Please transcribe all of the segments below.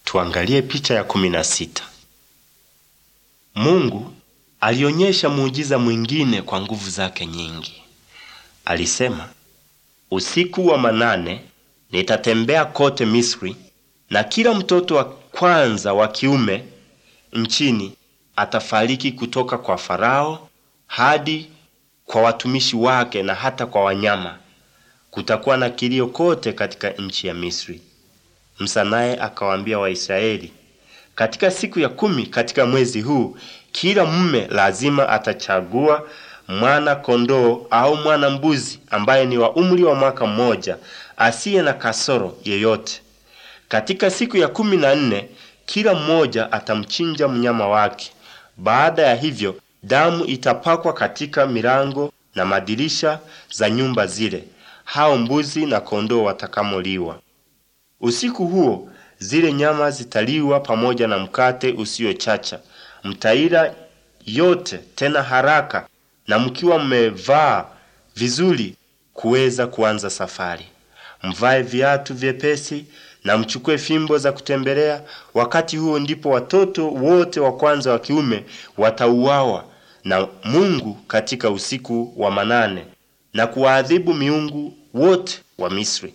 Tuangalie picha ya 16. Mungu alionyesha muujiza mwingine kwa nguvu zake nyingi. Alisema, usiku wa manane nitatembea kote Misri, na kila mtoto wa kwanza wa kiume nchini atafariki, kutoka kwa Farao hadi kwa watumishi wake na hata kwa wanyama. Kutakuwa na kilio kote katika nchi ya Misri. Musa naye akawaambia Waisraeli, katika siku ya 10 katika mwezi huu, kila mume lazima atachagua mwana kondoo au mwana mbuzi ambaye ni wa umri wa mwaka mmoja, asiye na kasoro yeyote. Katika siku ya 14 kila mmoja atamchinja mnyama wake. Baada ya hivyo, damu itapakwa katika milango na madirisha za nyumba zile hao mbuzi na kondoo watakamoliwa. Usiku huo zile nyama zitaliwa pamoja na mkate usiochacha. Mtaila yote tena haraka, na mkiwa mmevaa vizuri kuweza kuanza safari. Mvae viatu vyepesi na mchukue fimbo za kutembelea. Wakati huo ndipo watoto wote wa kwanza wa kiume watauawa na Mungu katika usiku wa manane, na kuwaadhibu miungu wote wa Misri.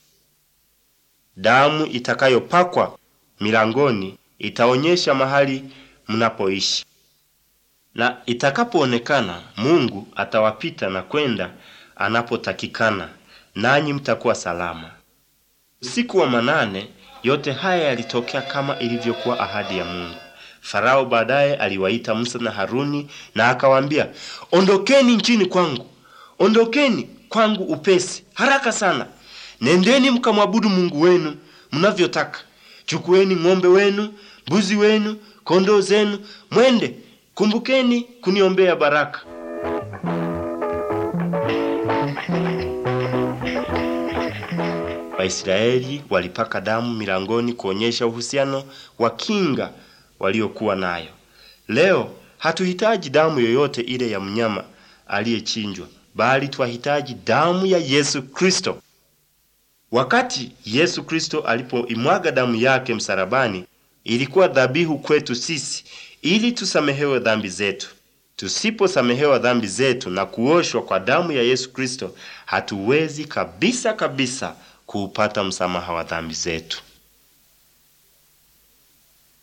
Damu itakayopakwa milangoni itaonyesha mahali mnapoishi, na itakapoonekana, Mungu atawapita na kwenda anapotakikana, nanyi mtakuwa salama. Usiku wa manane yote haya yalitokea kama ilivyokuwa ahadi ya Mungu. Farao baadaye aliwaita Musa na Haruni na akawaambia, ondokeni nchini kwangu, ondokeni kwangu upesi, haraka sana. Nendeni mkamwabudu Mungu wenu mnavyotaka. Chukueni ng'ombe wenu, mbuzi wenu, kondoo zenu, mwende. Kumbukeni kuniombea baraka. Waisraeli walipaka damu milangoni kuonyesha uhusiano wa kinga waliokuwa nayo. Leo hatuhitaji damu yoyote ile ya mnyama aliyechinjwa, bali twahitaji damu ya Yesu Kristo. Wakati Yesu Kristo alipoimwaga damu yake msalabani, ilikuwa dhabihu kwetu sisi ili tusamehewe dhambi zetu. Tusiposamehewa dhambi zetu na kuoshwa kwa damu ya Yesu Kristo, hatuwezi kabisa kuupata msamaha wa dhambi zetu.